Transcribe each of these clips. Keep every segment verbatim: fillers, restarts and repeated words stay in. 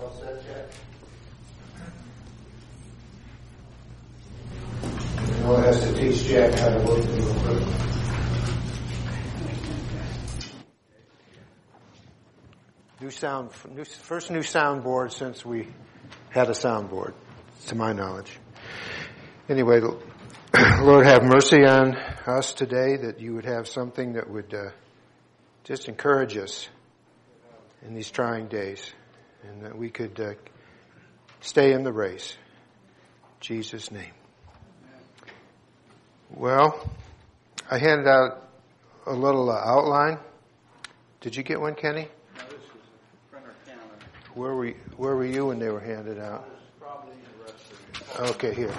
All set, Jack? Noah has to teach Jack how to work the equipment. New sound, new, first new soundboard since we had a soundboard, to my knowledge. Anyway, Lord, have mercy on us today, that you would have something that would uh, just encourage us in these trying days, and that we could uh, stay in the race. In Jesus' name. Well, I handed out a little uh, outline. Did you get one, Kenny? No, this is a printer calendar. Where were you, where were you when they were handed out? I was probably in the restroom. Okay, here.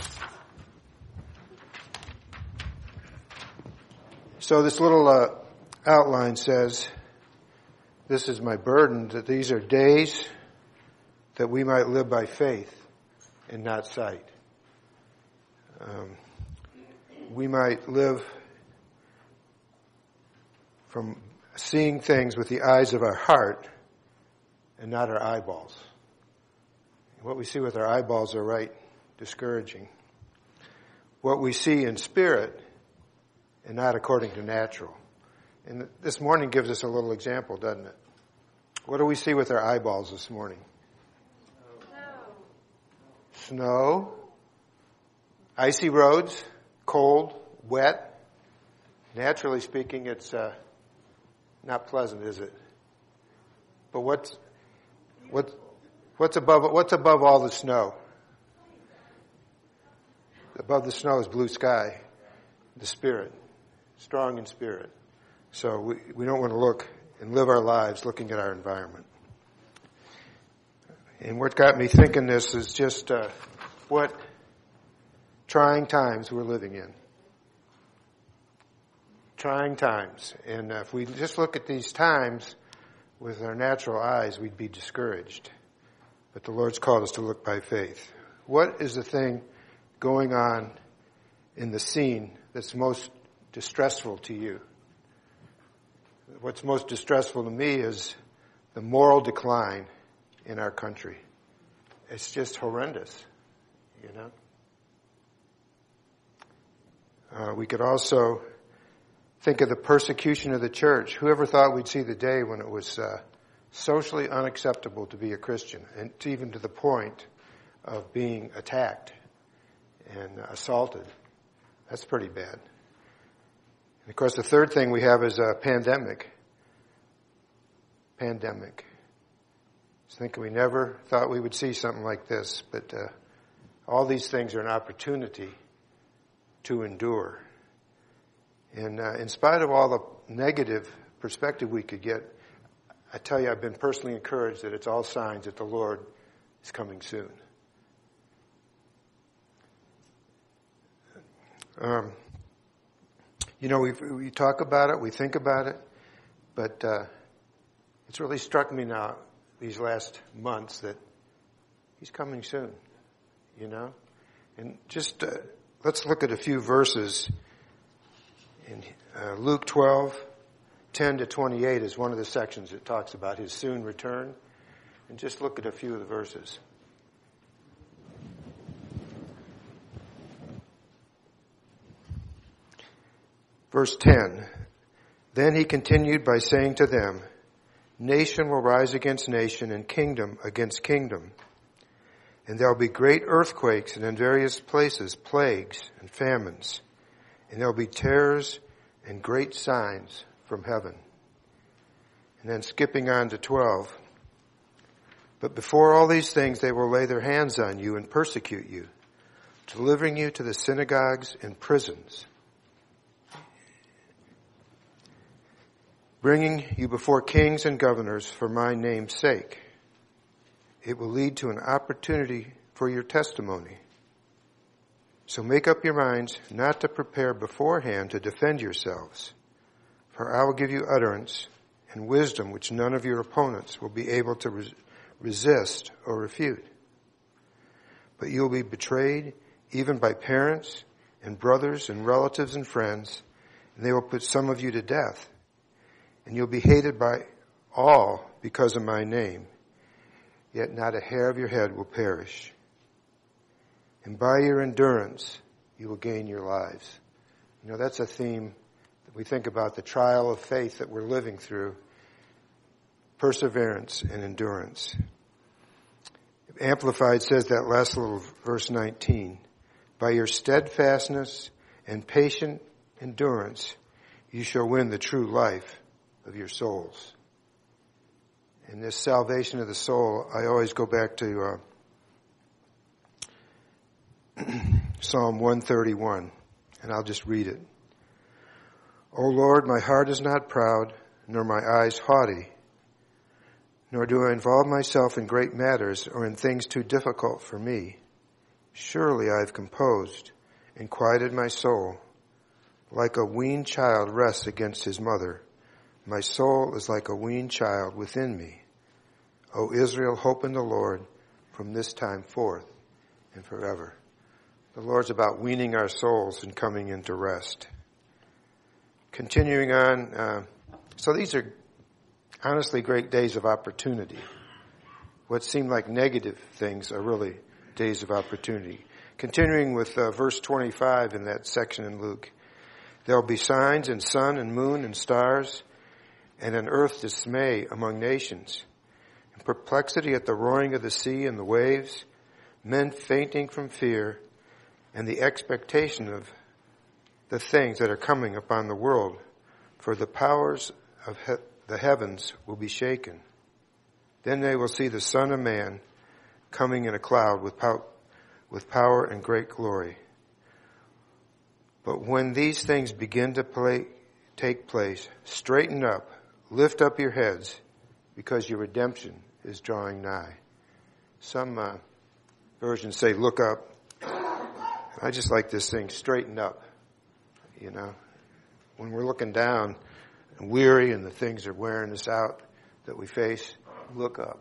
So this little uh, outline says, this is my burden, that these are days that we might live by faith and not sight. Um, we might live from seeing things with the eyes of our heart and not our eyeballs. What we see with our eyeballs are right discouraging. What we see in spirit and not according to natural. And this morning gives us a little example, doesn't it? What do we see with our eyeballs this morning? Snow. Snow. Icy roads. Cold. Wet. Naturally speaking, it's uh, not pleasant, is it? But what's what, what's above what's above all the snow? Above the snow is blue sky, the Spirit, strong in spirit. So we, we don't want to look and live our lives looking at our environment. And what got me thinking this is just uh, what trying times we're living in. Trying times. And uh, if we just look at these times with our natural eyes, we'd be discouraged. But the Lord's called us to look by faith. What is the thing going on in the scene that's most distressful to you? What's most distressful to me is the moral decline in our country. It's just horrendous, you know. Uh, we could also think of the persecution of the church. Whoever thought we'd see the day when it was uh, socially unacceptable to be a Christian, and to even to the point of being attacked and uh, assaulted. That's pretty bad. And of course, the third thing we have is a pandemic. Pandemic. I was thinking we never thought we would see something like this, but uh, all these things are an opportunity to endure. And uh, in spite of all the negative perspective we could get, I tell you, I've been personally encouraged that it's all signs that the Lord is coming soon. Um, you know, we we talk about it, we think about it, but uh, it's really struck me now these last months that He's coming soon, you know? And just uh, let's look at a few verses. In uh, Luke twelve, ten to twenty-eight is one of the sections that talks about His soon return. And just look at a few of the verses. Verse ten, then He continued by saying to them, nation will rise against nation and kingdom against kingdom. And there will be great earthquakes and in various places plagues and famines. And there will be terrors and great signs from heaven. And then skipping on to twelve, but before all these things they will lay their hands on you and persecute you, delivering you to the synagogues and prisons, bringing you before kings and governors for my name's sake. It will lead to an opportunity for your testimony. So make up your minds not to prepare beforehand to defend yourselves, for I will give you utterance and wisdom which none of your opponents will be able to res- resist or refute. But you will be betrayed even by parents and brothers and relatives and friends, and they will put some of you to death. And you'll be hated by all because of my name. yet not a hair of your head will perish. And by your endurance, you will gain your lives. You know, that's a theme that we think about, the trial of faith that we're living through. Perseverance and endurance. Amplified says that last little verse nineteen. By your steadfastness and patient endurance, you shall win the true life of your souls. In this salvation of the soul, I always go back to uh, Psalm one thirty-one, and I'll just read it. O Lord, my heart is not proud, nor my eyes haughty, nor do I involve myself in great matters or in things too difficult for me. Surely I have composed and quieted my soul. Like a weaned child rests against his mother, my soul is like a weaned child within me. O Israel, hope in the Lord from this time forth and forever. The Lord's about weaning our souls and coming into rest. Continuing on, uh, so these are honestly great days of opportunity. What seem like negative things are really days of opportunity. Continuing with uh, verse twenty-five in that section in Luke. There will be signs in sun and moon and stars, and an earth dismay among nations, and perplexity at the roaring of the sea and the waves, men fainting from fear, and the expectation of the things that are coming upon the world, for the powers of he- the heavens will be shaken. Then they will see the Son of Man coming in a cloud with pow- with power and great glory. But when these things begin to play, take place, straighten up, lift up your heads, because your redemption is drawing nigh. Some uh, versions say, look up. I just like this thing, straighten up. You know, when we're looking down and weary and the things are wearing us out that we face, look up.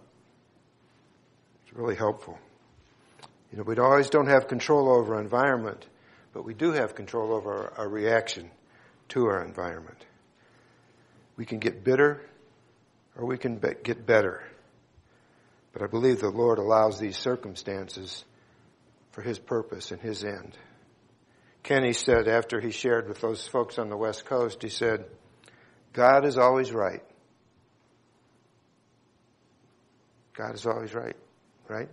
It's really helpful. You know, we always don't have control over our environment, but we do have control over our, our reaction to our environment. We can get bitter or we can be, get better. But I believe the Lord allows these circumstances for His purpose and His end. Kenny said after he shared with those folks on the West Coast, he said, God is always right. God is always right, right?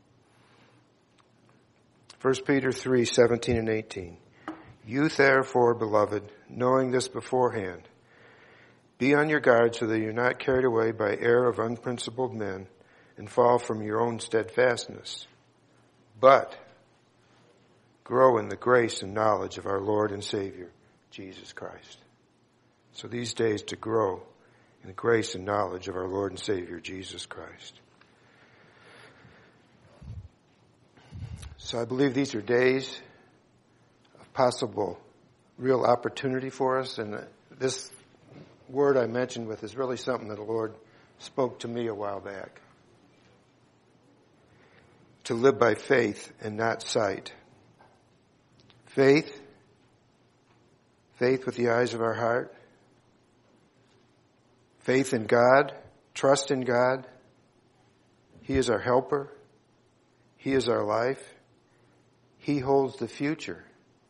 First Peter three, seventeen and eighteen. You therefore, beloved, knowing this beforehand, be on your guard so that you're not carried away by error of unprincipled men and fall from your own steadfastness. But grow in the grace and knowledge of our Lord and Savior, Jesus Christ. So these days to grow in the grace and knowledge of our Lord and Savior, Jesus Christ. So I believe these are days of possible real opportunity for us. And this word I mentioned with is really something that the Lord spoke to me a while back. To live by faith and not sight. Faith, faith with the eyes of our heart. Faith in God, trust in God. He is our helper. He is our life. He holds the future.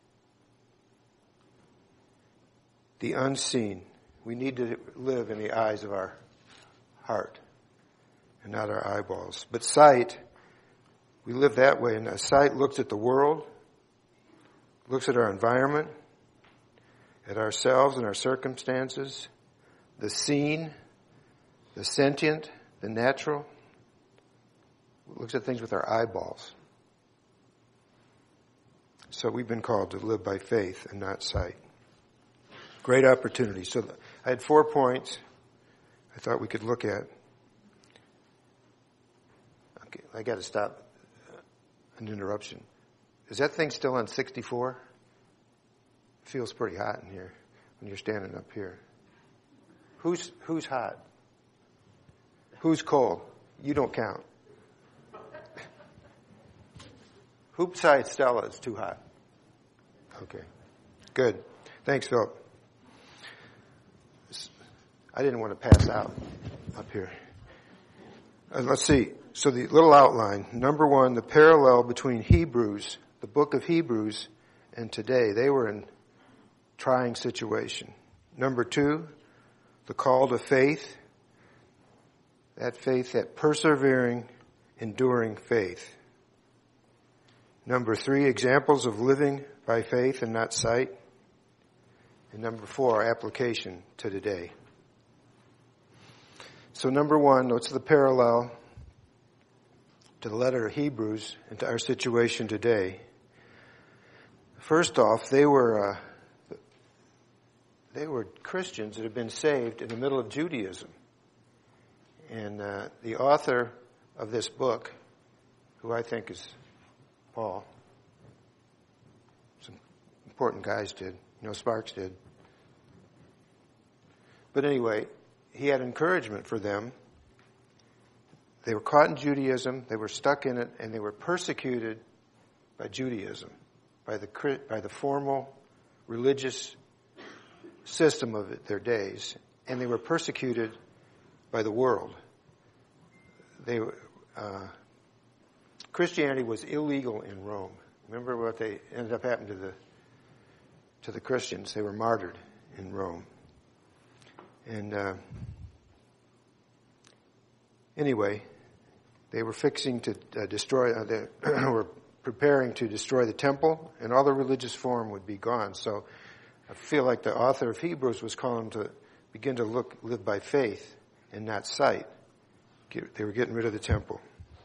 The unseen. We need to live in the eyes of our heart and not our eyeballs. But sight, we live that way. And a sight looks at the world, looks at our environment, at ourselves and our circumstances, the seen, the sentient, the natural. It looks at things with our eyeballs. So we've been called to live by faith and not sight. Great opportunity. So I had four points I thought we could look at. Okay, I got to stop an interruption. Is that thing still on sixty-four? It feels pretty hot in here when you're standing up here. Who's who's hot? Who's cold? You don't count. Who besides Stella is too hot? Okay. Good. Thanks, Philip. I didn't want to pass out up here. Uh, let's see. So the little outline. Number one, the parallel between Hebrews, the book of Hebrews, and today. They were in trying situation. Number two, the call to faith. That faith, that persevering, enduring faith. Number three, examples of living by faith and not sight. And number four, application to today. So number one, what's the parallel to the letter of Hebrews and to our situation today? First off, they were uh, they were Christians that had been saved in the middle of Judaism. And uh, the author of this book, who I think is Paul, some important guys did, you know, Sparks did. But anyway, he had encouragement for them. They were caught in Judaism, they were stuck in it, and they were persecuted by Judaism, by the by the formal religious system of it, their days, and they were persecuted by the world. They uh, Christianity was illegal in Rome. Remember what they ended up happening to the to the Christians? They were martyred in Rome. And uh, anyway, they were fixing to uh, destroy. Uh, they were preparing to destroy the temple, and all the religious form would be gone. So I feel like the author of Hebrews was calling them to begin to look, live by faith and not sight. Get, they were getting rid of the temple.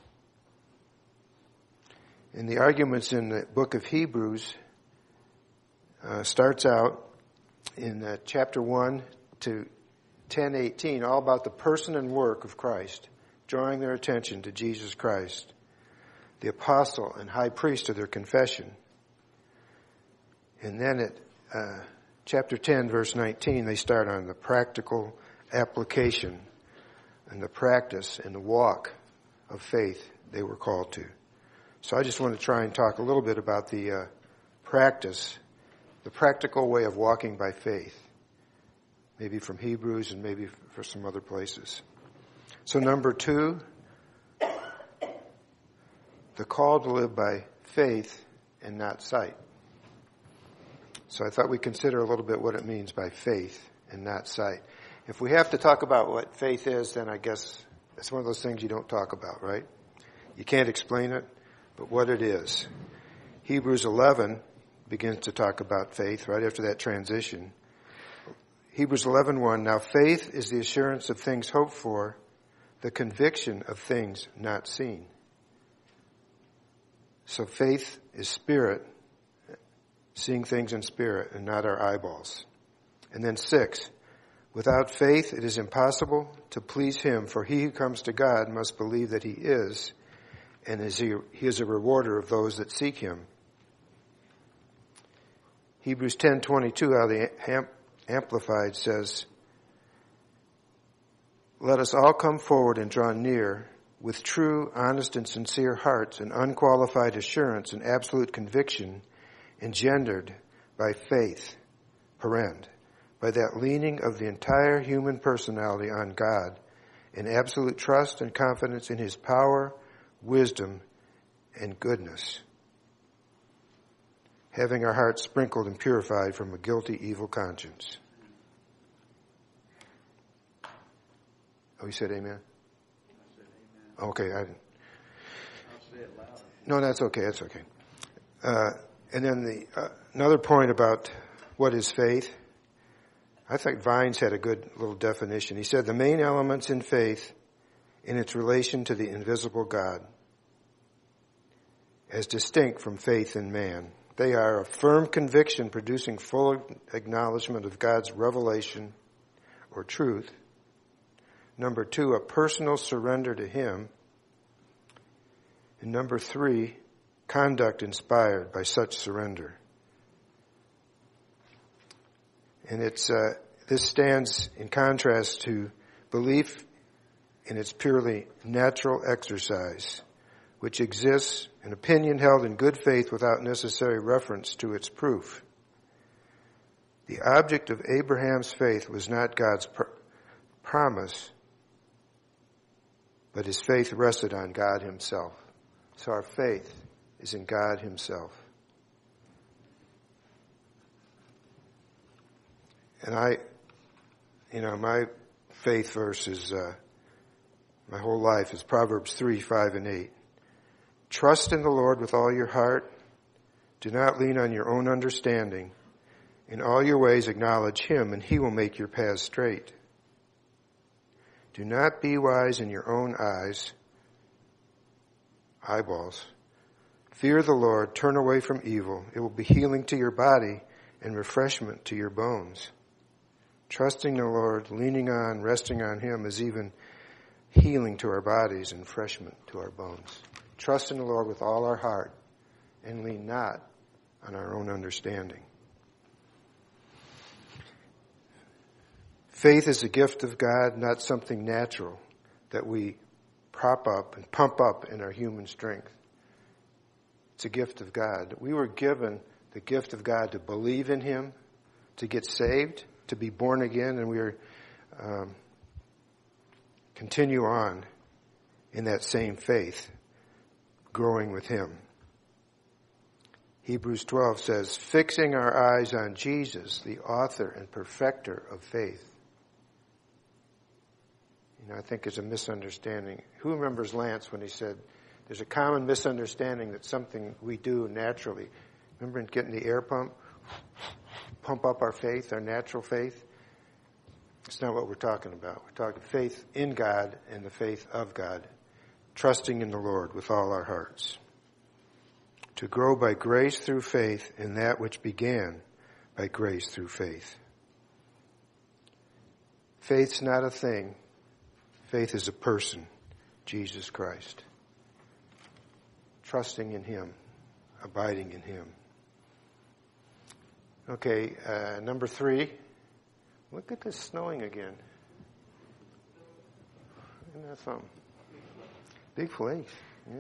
And the arguments in the book of Hebrews uh, starts out in uh, chapter one to ten eighteen, all about the person and work of Christ, drawing their attention to Jesus Christ, the apostle and high priest of their confession. And then at uh, chapter ten, verse nineteen, they start on the practical application and the practice and the walk of faith they were called to. So I just want to try and talk a little bit about the uh, practice, the practical way of walking by faith. Maybe from Hebrews and maybe for some other places. So number two, the call to live by faith and not sight. So I thought we'd consider a little bit what it means by faith and not sight. If we have to talk about what faith is, then I guess it's one of those things you don't talk about, right? You can't explain it, but what it is. Hebrews eleven begins to talk about faith right after that transition. Hebrews eleven one, now faith is the assurance of things hoped for, the conviction of things not seen. So faith is spirit, seeing things in spirit and not our eyeballs. And then six, without faith it is impossible to please him, for he who comes to God must believe that he is, and is he, he is a rewarder of those that seek him. Hebrews ten twenty-two, how the Amplified says, let us all come forward and draw near with true, honest, and sincere hearts and unqualified assurance and absolute conviction engendered by faith, parend, by that leaning of the entire human personality on God in absolute trust and confidence in his power, wisdom, and goodness, having our hearts sprinkled and purified from a guilty, evil conscience. Oh, you said amen? I said amen. Okay. I didn't. I'll say it louder. No, that's okay. That's okay. Uh, and then the uh, another point about what is faith. I think Vines had a good little definition. He said the main elements in faith in its relation to the invisible God, as distinct from faith in man. They are a firm conviction producing full acknowledgement of God's revelation or truth. Number two, a personal surrender to him. And number three, conduct inspired by such surrender. And it's uh, this stands in contrast to belief in its purely natural exercise, which exists, an opinion held in good faith without necessary reference to its proof. The object of Abraham's faith was not God's pr- promise, but his faith rested on God himself. So our faith is in God himself. And I, you know, my faith verse is, uh, my whole life is Proverbs three, five, and eight. Trust in the Lord with all your heart. Do not lean on your own understanding. In all your ways acknowledge him, and he will make your paths straight. Do not be wise in your own eyes, eyeballs. Fear the Lord, turn away from evil. It will be healing to your body and refreshment to your bones. Trusting the Lord, leaning on, resting on him is even healing to our bodies and refreshment to our bones. Trust in the Lord with all our heart and lean not on our own understanding. Faith is a gift of God, not something natural that we prop up and pump up in our human strength. It's a gift of God. We were given the gift of God to believe in him, to get saved, to be born again, and we are um, continue on in that same faith, growing with him. Hebrews twelve says, fixing our eyes on Jesus, the author and perfecter of faith. You know, I think there's a misunderstanding. Who remembers Lance when he said, there's a common misunderstanding that something we do naturally. Remember getting the air pump? Pump up our faith, our natural faith? It's not what we're talking about. We're talking faith in God and the faith of God, trusting in the Lord with all our hearts. To grow by grace through faith in that which began by grace through faith. Faith's not a thing. Faith is a person, Jesus Christ. Trusting in him, abiding in him. Okay, uh, number three. Look at this snowing again. Isn't that something? Big place, yeah.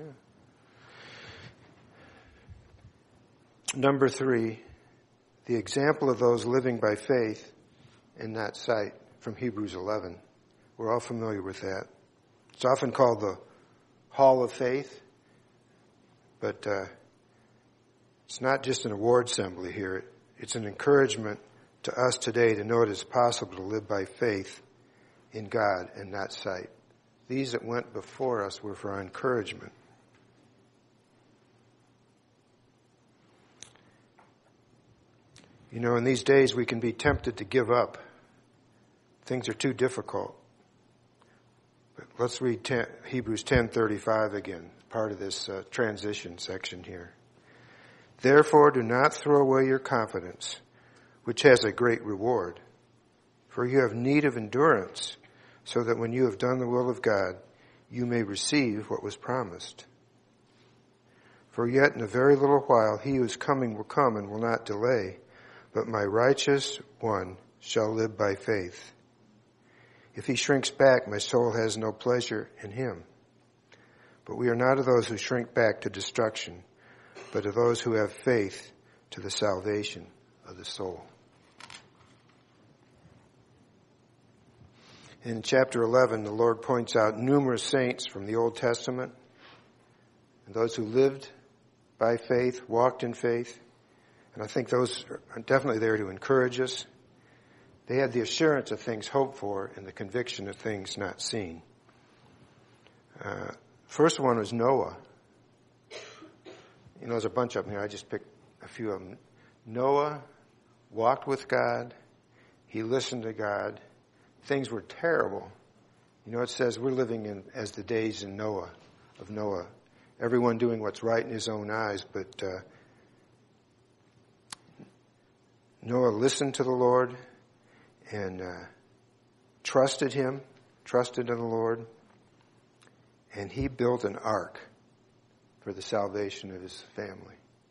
Number three, the example of those living by faith and not sight from Hebrews eleven. We're all familiar with that. It's often called the Hall of Faith, but uh, it's not just an award assembly here. It's an encouragement to us today to know it is possible to live by faith in God and not sight. These that went before us were for our encouragement. You know, in these days we can be tempted to give up. Things are too difficult. But let's read ten, Hebrews ten thirty-five again, part of this uh, transition section here. Therefore, do not throw away your confidence, which has a great reward. For you have need of endurance, so that when you have done the will of God, you may receive what was promised. For yet in a very little while he who is coming will come and will not delay, but my righteous one shall live by faith. If he shrinks back, my soul has no pleasure in him. But we are not of those who shrink back to destruction, but of those who have faith to the salvation of the soul. In chapter eleven, the Lord points out numerous saints from the Old Testament, and those who lived by faith, walked in faith. And I think those are definitely there to encourage us. They had the assurance of things hoped for and the conviction of things not seen. Uh, first one was Noah. You know, there's a bunch of them here. I just picked a few of them. Noah walked with God. He listened to God. Things were terrible. You know, it says we're living in as the days in Noah, of Noah. Everyone doing what's right in his own eyes, but uh, Noah listened to the Lord and uh, trusted him, trusted in the Lord, and he built an ark for the salvation of his family.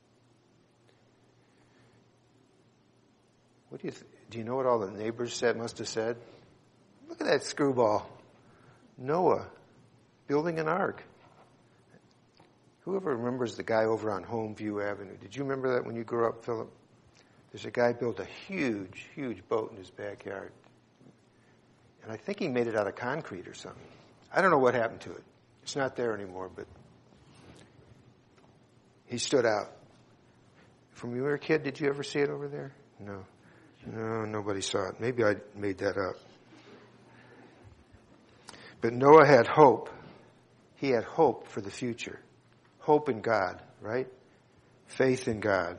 What do you th- do? You know what all the neighbors said? Must have said, "Look at that screwball, Noah, building an ark." Whoever remembers the guy over on Homeview Avenue? Did you remember that when you grew up, Philip? There's a guy built a huge, huge boat in his backyard. And I think he made it out of concrete or something. I don't know what happened to it. It's not there anymore, but he stood out. From when you were a kid, did you ever see it over there? No. No, nobody saw it. Maybe I made that up. But Noah had hope. He had hope for the future. Hope in God, right? Faith in God.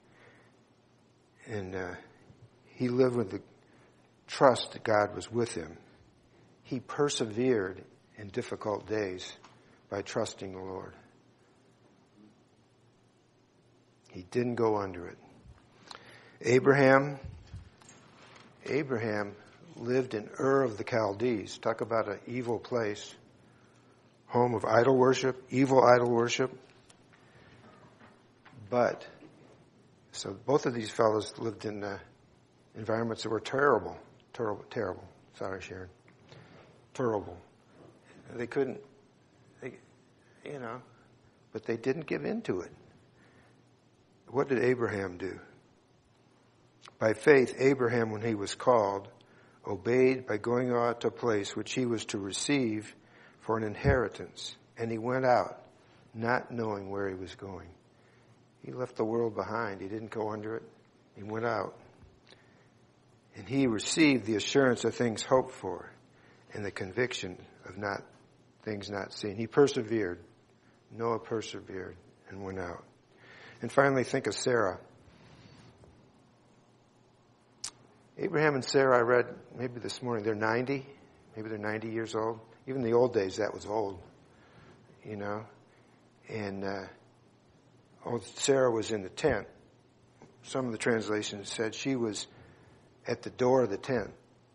And uh, he lived with the trust that God was with him. He persevered in difficult days by trusting the Lord. He didn't go under it. Abraham, Abraham lived in Ur of the Chaldees. Talk about an evil place. Home of idol worship, evil idol worship. But, so both of these fellows lived in uh, environments that were terrible. Terrible, terrible. Sorry, Sharon. Terrible. They couldn't, they, you know, but they didn't give in to it. What did Abraham do? By faith, Abraham, when he was called, obeyed by going out to a place which he was to receive for an inheritance. And he went out, not knowing where he was going. He left the world behind. He didn't go under it. He went out. And he received the assurance of things hoped for and the conviction of not things not seen. He persevered. Noah persevered and went out. And finally, think of Sarah. Abraham and Sarah, I read maybe this morning, they're ninety. Maybe they're ninety years old. Even in the old days, that was old. You know. And uh, old Sarah was in the tent. Some of the translations said she was at the door of the tent.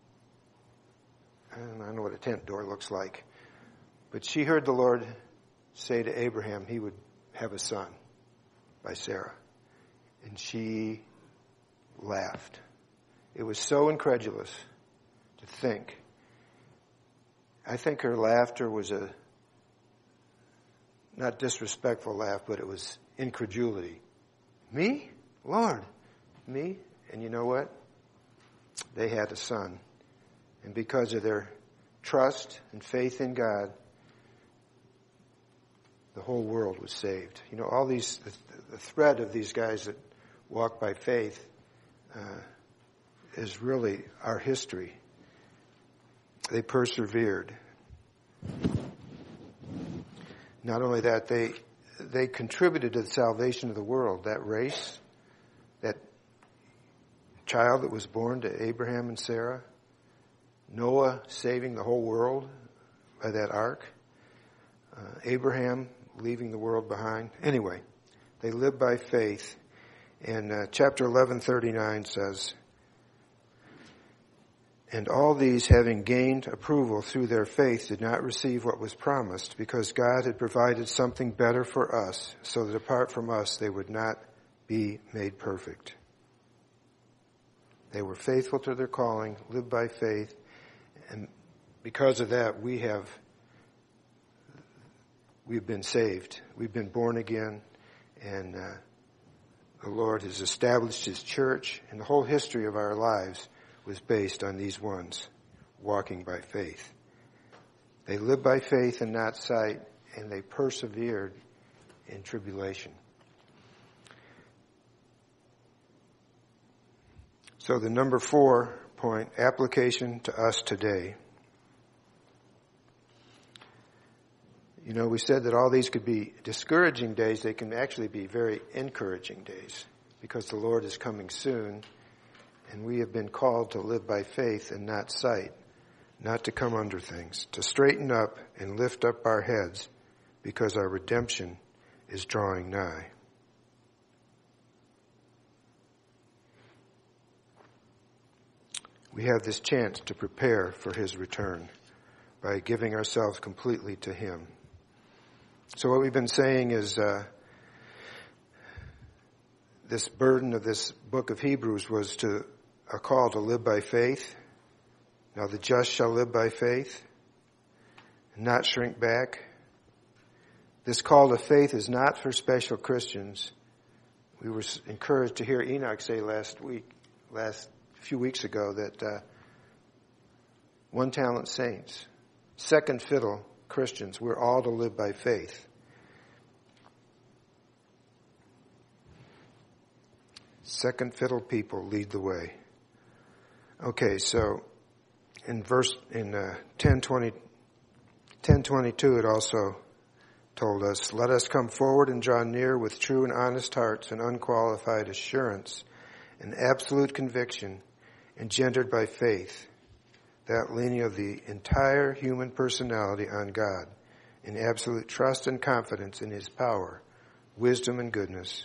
I don't know, I don't know what a tent door looks like. But she heard the Lord say to Abraham he would have a son by Sarah. And she laughed. It was so incredulous to think. I think her laughter was a not disrespectful laugh, but it was incredulity. Me? Lord, me? And you know what? They had a son. And because of their trust and faith in God, the whole world was saved. You know, all these, the, the thread of these guys that walk by faith uh, is really our history. They persevered. Not only that, they they contributed to the salvation of the world. That race, that child that was born to Abraham and Sarah, Noah saving the whole world by that ark, uh, Abraham leaving the world behind. Anyway, they lived by faith. And uh, chapter eleven thirty-nine says, and all these, having gained approval through their faith, did not receive what was promised, because God had provided something better for us, so that apart from us they would not be made perfect. They were faithful to their calling, lived by faith, and because of that, we have we've been saved. We've been born again, and uh, the Lord has established His church, and the whole history of our lives was based on these ones walking by faith. They lived by faith and not sight, and they persevered in tribulation. So the number four point, application to us today. You know, we said that all these could be discouraging days. They can actually be very encouraging days, because the Lord is coming soon. And we have been called to live by faith and not sight, not to come under things, to straighten up and lift up our heads, because our redemption is drawing nigh. We have this chance to prepare for His return by giving ourselves completely to Him. So what we've been saying is uh, this burden of this book of Hebrews was to a call to live by faith. Now the just shall live by faith and not shrink back. This call to faith is not for special Christians. We were encouraged to hear Enoch say last week, last few weeks ago, that uh, one talent saints, second fiddle Christians. We're all to live by faith. Second fiddle people lead the way. Okay, so in verse in uh, ten twenty, ten twenty-two, it also told us, "Let us come forward and draw near with true and honest hearts and unqualified assurance and absolute conviction engendered by faith, that leaning of the entire human personality on God in absolute trust and confidence in his power, wisdom, and goodness."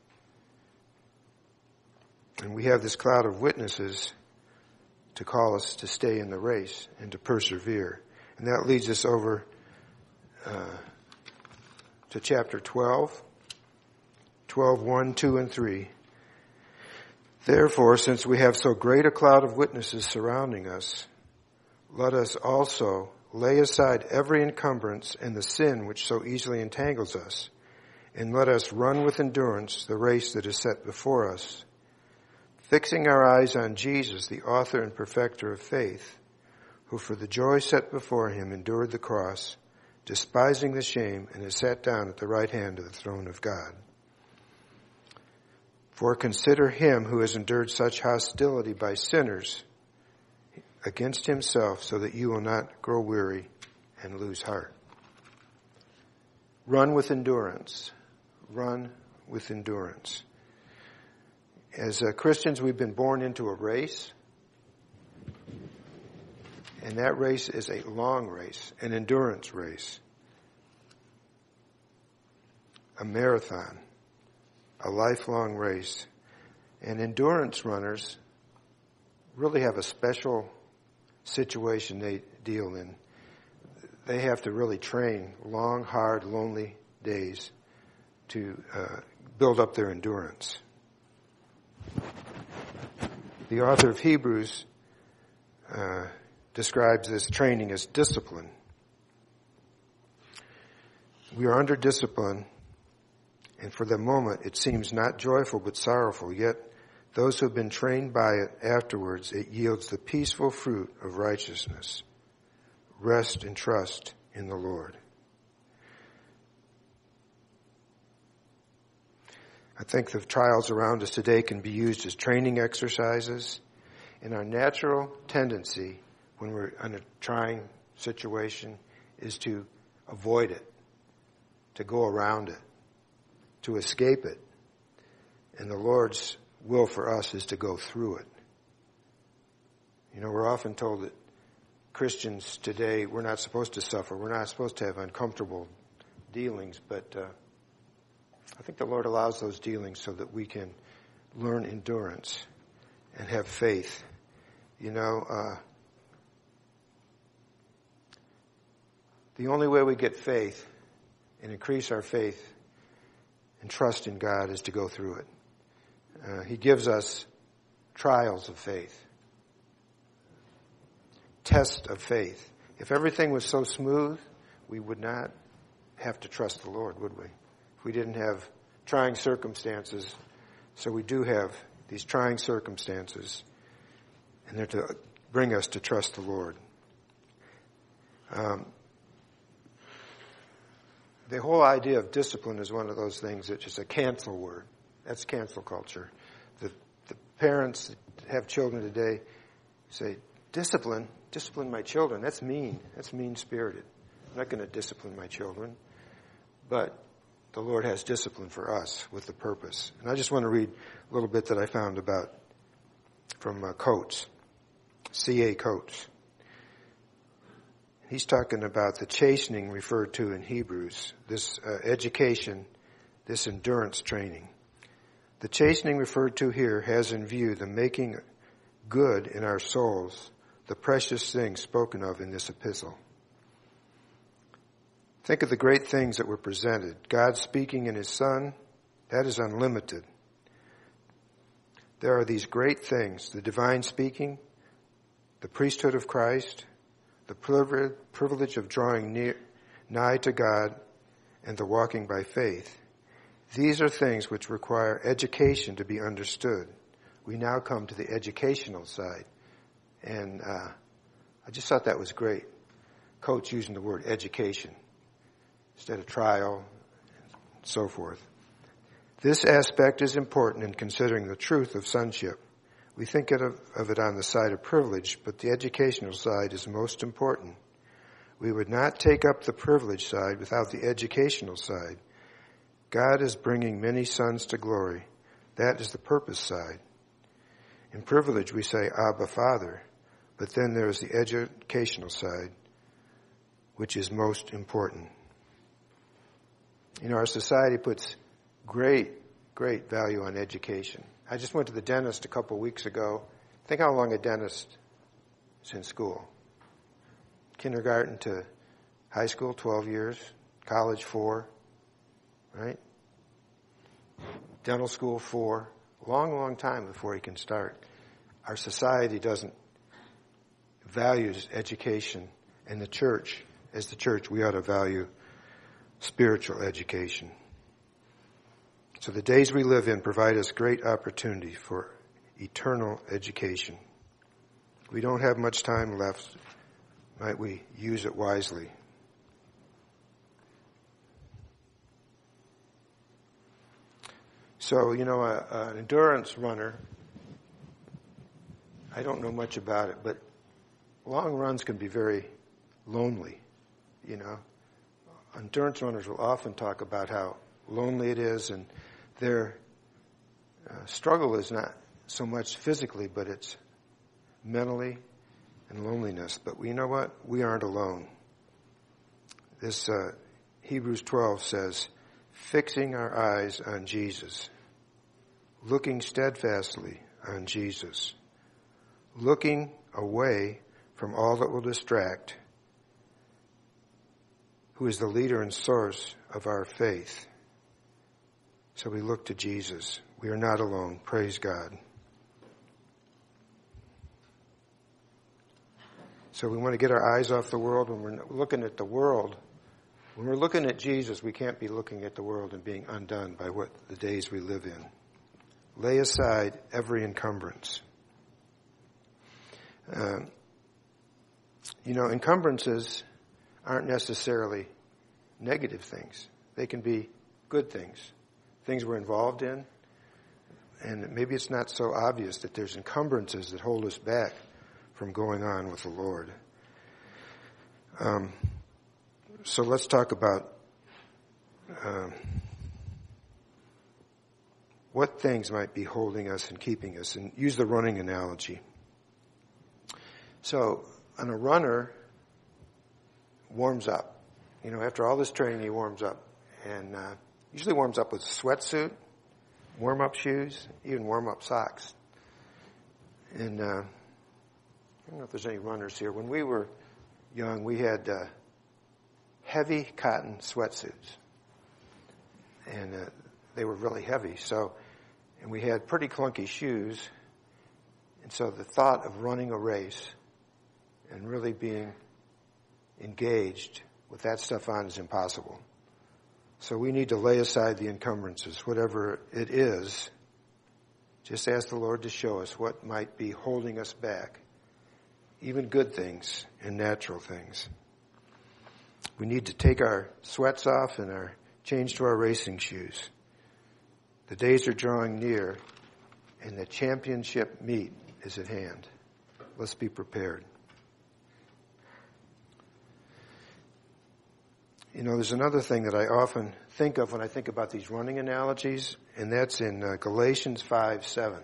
And we have this cloud of witnesses to call us to stay in the race and to persevere. And that leads us over uh, to chapter twelve, twelve, one, two, and three. "Therefore, since we have so great a cloud of witnesses surrounding us, let us also lay aside every encumbrance and the sin which so easily entangles us, and let us run with endurance the race that is set before us, fixing our eyes on Jesus, the author and perfecter of faith, who for the joy set before him endured the cross, despising the shame, and has sat down at the right hand of the throne of God. For consider him who has endured such hostility by sinners against himself, so that you will not grow weary and lose heart." Run with endurance. Run with endurance. As uh, Christians, we've been born into a race, and that race is a long race, an endurance race, a marathon, a lifelong race. And endurance runners really have a special situation they deal in. They have to really train long, hard, lonely days to uh, build up their endurance. The author of Hebrews uh, describes this training as discipline. We are under discipline, and for the moment it seems not joyful but sorrowful, yet those who have been trained by it afterwards, it yields the peaceful fruit of righteousness. Rest and trust in the Lord. I think the trials around us today can be used as training exercises. And our natural tendency when we're in a trying situation is to avoid it, to go around it, to escape it. And the Lord's will for us is to go through it. You know, we're often told that Christians today, we're not supposed to suffer. We're not supposed to have uncomfortable dealings, but uh, I think the Lord allows those dealings so that we can learn endurance and have faith. You know, uh, the only way we get faith and increase our faith and trust in God is to go through it. Uh, he gives us trials of faith, tests of faith. If everything was so smooth, we would not have to trust the Lord, would we? If we didn't have trying circumstances. So we do have these trying circumstances, and they're to bring us to trust the Lord. Um, the whole idea of discipline is one of those things that's just a cancel word. That's cancel culture. The, the parents that have children today say, discipline, discipline my children. That's mean. That's mean-spirited. I'm not going to discipline my children. But the Lord has discipline for us with the purpose. And I just want to read a little bit that I found about from uh, Coates, C A Coates. He's talking about the chastening referred to in Hebrews, this uh, education, this endurance training. The chastening referred to here has in view the making good in our souls the precious things spoken of in this epistle. Think of the great things that were presented. God speaking in his Son, that is unlimited. There are these great things, the divine speaking, the priesthood of Christ, the privilege of drawing near, nigh to God, and the walking by faith. These are things which require education to be understood. We now come to the educational side. And uh, I just thought that was great. coach using the word education instead of trial and so forth. This aspect is important in considering the truth of sonship. We think of, of it on the side of privilege, but the educational side is most important. We would not take up the privilege side without the educational side. God is bringing many sons to glory. That is the purpose side. In privilege, we say, Abba, Father. But then there is the educational side, which is most important. You know, our society puts great, great value on education. I just went to the dentist a couple weeks ago. Think how long a dentist is in school. Kindergarten to high school, twelve years. College, four. Right? Dental school, four. Long, long time before he can start. Our society doesn't value education. And the church, as the church, we ought to value spiritual education. So the days we live in provide us great opportunity for eternal education. We don't have much time left. Might we use it wisely? So, you know, a, an endurance runner, I don't know much about it, but long runs can be very lonely, you know. Endurance runners will often talk about how lonely it is, and their uh, struggle is not so much physically, but it's mentally and loneliness. But you know what? We aren't alone. This uh, Hebrews twelve says, fixing our eyes on Jesus, looking steadfastly on Jesus, looking away from all that will distract, who is the leader and source of our faith. So we look to Jesus. We are not alone. Praise God. So we want to get our eyes off the world. When we're looking at the world, when we're looking at Jesus, we can't be looking at the world and being undone by what the days we live in. Lay aside every encumbrance. Uh, you know, encumbrances aren't necessarily negative things. They can be good things, things we're involved in. And maybe it's not so obvious that there's encumbrances that hold us back from going on with the Lord. Um, so let's talk about uh, what things might be holding us and keeping us, and use the running analogy. So, on a runner warms up. You know, after all this training, he warms up. And uh, usually warms up with a sweatsuit, warm-up shoes, even warm-up socks. And uh, I don't know if there's any runners here. When we were young, we had uh, heavy cotton sweatsuits. And uh, they were really heavy. So, and we had pretty clunky shoes. And so the thought of running a race and really being engaged with that stuff on is impossible. So we need to lay aside the encumbrances, whatever it is. Just ask the Lord to show us what might be holding us back, even good things and natural things. We need to take our sweats off and our change to our racing shoes. The days are drawing near, and the championship meet is at hand. Let's be prepared. You know, there's another thing that I often think of when I think about these running analogies, and that's in uh, Galatians five seven.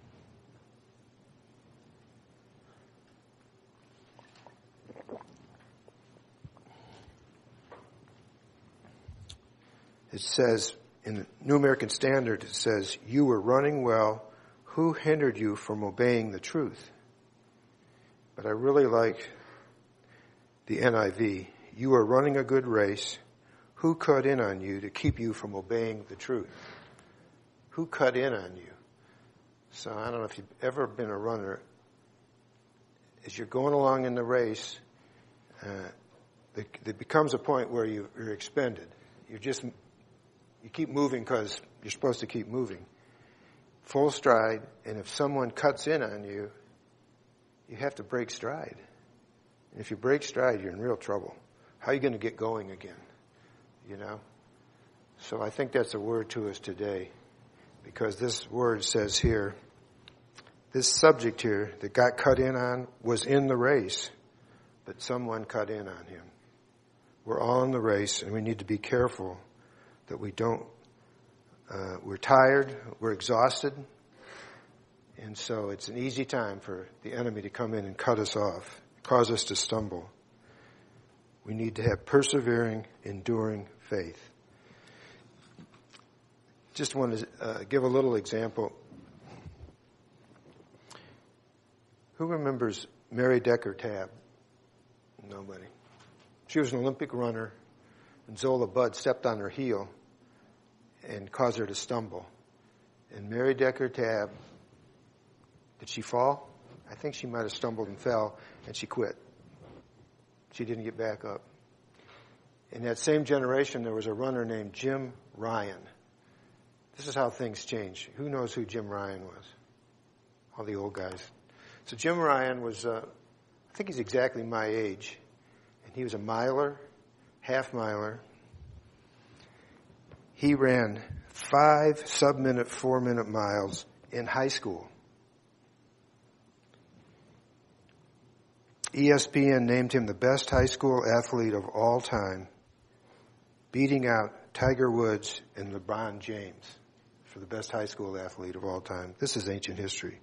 It says, in the New American Standard, it says, you were running well. Who hindered you from obeying the truth? But I really like the N I V. You are running a good race. Who cut in on you to keep you from obeying the truth? Who cut in on you? So I don't know if you've ever been a runner. As you're going along in the race, uh, there, there becomes a point where you, you're expended. You're just, you keep moving because you're supposed to keep moving. Full stride, and if someone cuts in on you, you have to break stride. If you break stride, you're in real trouble. How are you going to get going again? You know? So I think that's a word to us today, because this word says here, this subject here that got cut in on was in the race, but someone cut in on him. We're all in the race, and we need to be careful that we don't, uh, we're tired, we're exhausted, and so it's an easy time for the enemy to come in and cut us off, cause us to stumble. We need to have persevering, enduring faith. Just want to uh, give a little example. Who remembers Mary Decker Tabb? Nobody. She was an Olympic runner, and Zola Budd stepped on her heel and caused her to stumble. And Mary Decker Tabb, did she fall? I think she might have stumbled and fell, and she quit. She didn't get back up. In that same generation, there was a runner named Jim Ryan. This is how things change. Who knows who Jim Ryan was? All the old guys. So Jim Ryan was, uh, I think he's exactly my age. And he was a miler, half miler. He ran five sub-minute, four-minute miles in high school. E S P N named him the best high school athlete of all time, beating out Tiger Woods and LeBron James for the best high school athlete of all time. This is ancient history.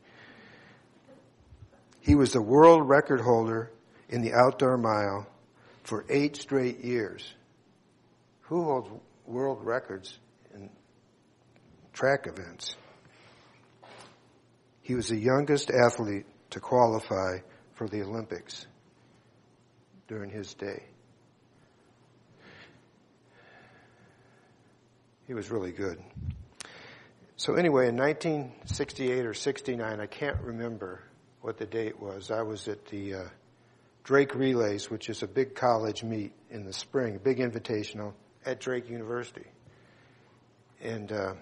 He was the world record holder in the outdoor mile for eight straight years. Who holds world records in track events? He was the youngest athlete to qualify for the Olympics during his day. He was really good. So anyway, in nineteen sixty-eight or sixty-nine, I can't remember what the date was. I was at the uh, Drake Relays, which is a big college meet in the spring, a big invitational at Drake University. And uh,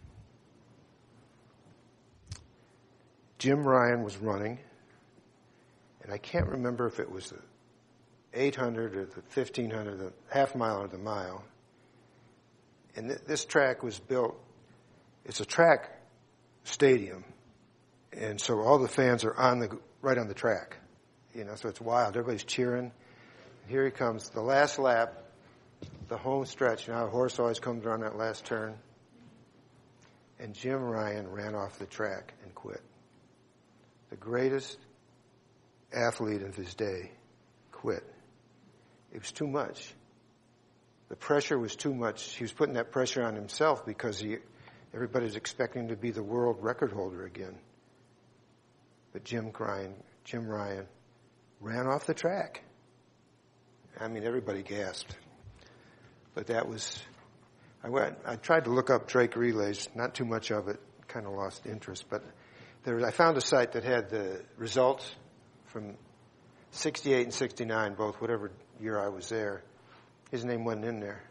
Jim Ryan was running, and I can't remember if it was the eight hundred or the fifteen hundred, the half mile or the mile. And th- this track was built, it's a track stadium, and so all the fans are on the right on the track, you know, so it's wild. Everybody's cheering. And here he comes, the last lap, the home stretch. Now, a horse always comes around that last turn. And Jim Ryan ran off the track and quit. The greatest athlete of his day quit. It was too much. The pressure was too much. He was putting that pressure on himself because he, everybody's expecting him to be the world record holder again. But Jim Ryan, Jim Ryan ran off the track. I mean, everybody gasped. But that was, I went, I tried to look up Drake Relays, not too much of it, kind of lost interest. But there was, I found a site that had the results from sixty-eight and sixty-nine, both, whatever year I was there. His name wasn't in there.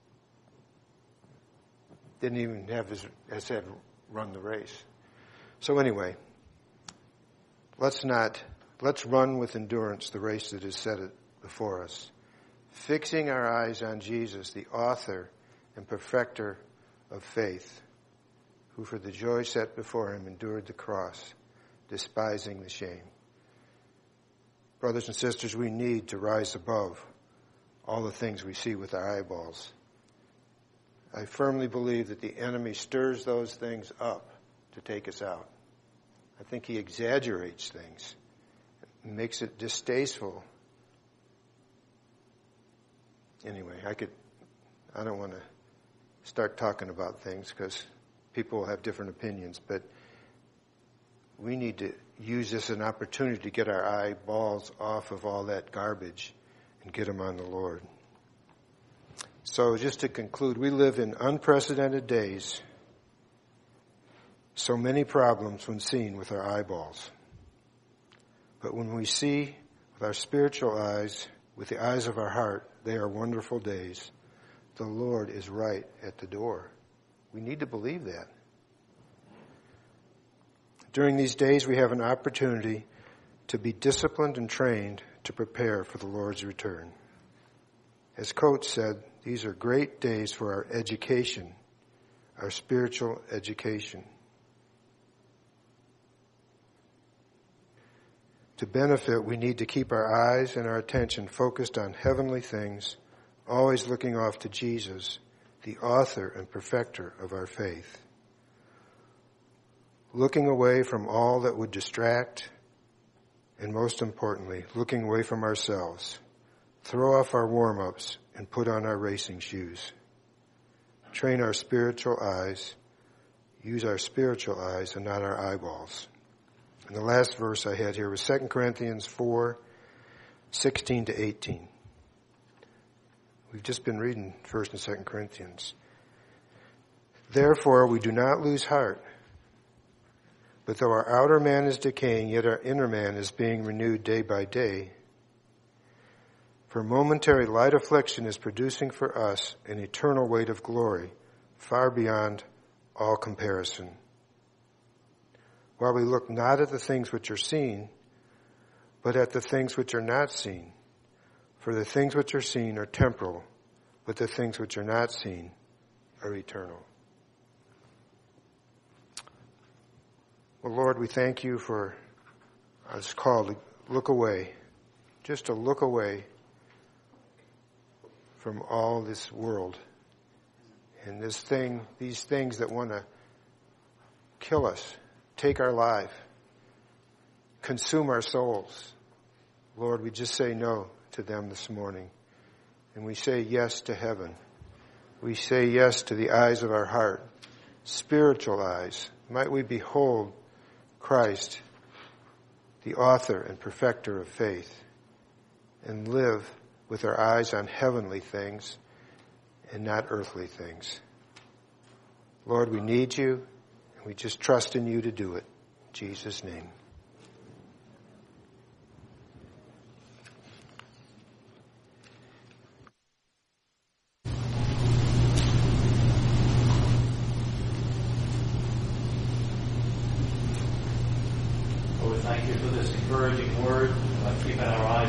Didn't even have his, as said, run the race. So anyway, let's not, let's run with endurance the race that is set before us, fixing our eyes on Jesus, the author and perfecter of faith, who for the joy set before him endured the cross, despising the shame. Brothers and sisters, we need to rise above all the things we see with our eyeballs. I firmly believe that the enemy stirs those things up to take us out. I think he exaggerates things, makes it distasteful. Anyway, I could, I don't want to start talking about things because people will have different opinions, but we need to use this as an opportunity to get our eyeballs off of all that garbage and get them on the Lord. So just to conclude, we live in unprecedented days. So many problems when seen with our eyeballs. But when we see with our spiritual eyes, with the eyes of our heart, they are wonderful days. The Lord is right at the door. We need to believe that. During these days, we have an opportunity to be disciplined and trained to prepare for the Lord's return. As Coach said, these are great days for our education, our spiritual education. To benefit, we need to keep our eyes and our attention focused on heavenly things, always looking off to Jesus, the author and perfecter of our faith. Looking away from all that would distract, and most importantly, looking away from ourselves. Throw off our warm-ups and put on our racing shoes. Train our spiritual eyes. Use our spiritual eyes and not our eyeballs. And the last verse I had here was Second Corinthians four, sixteen to eighteen. We've just been reading First and Second Corinthians. Therefore, we do not lose heart. But though our outer man is decaying, yet our inner man is being renewed day by day. For momentary light affliction is producing for us an eternal weight of glory, far beyond all comparison. While we look not at the things which are seen, but at the things which are not seen. For the things which are seen are temporal, but the things which are not seen are eternal. Well, Lord, we thank you for this call to look away, just to look away from all this world and this thing, these things that want to kill us, take our life, consume our souls. Lord, we just say no to them this morning. And we say yes to heaven. We say yes to the eyes of our heart, spiritual eyes. Might we behold Christ, the author and perfecter of faith, and live with our eyes on heavenly things and not earthly things. Lord, we need you, and we just trust in you to do it. In Jesus' name. Lord, thank you for this encouraging word. Keeping our eyes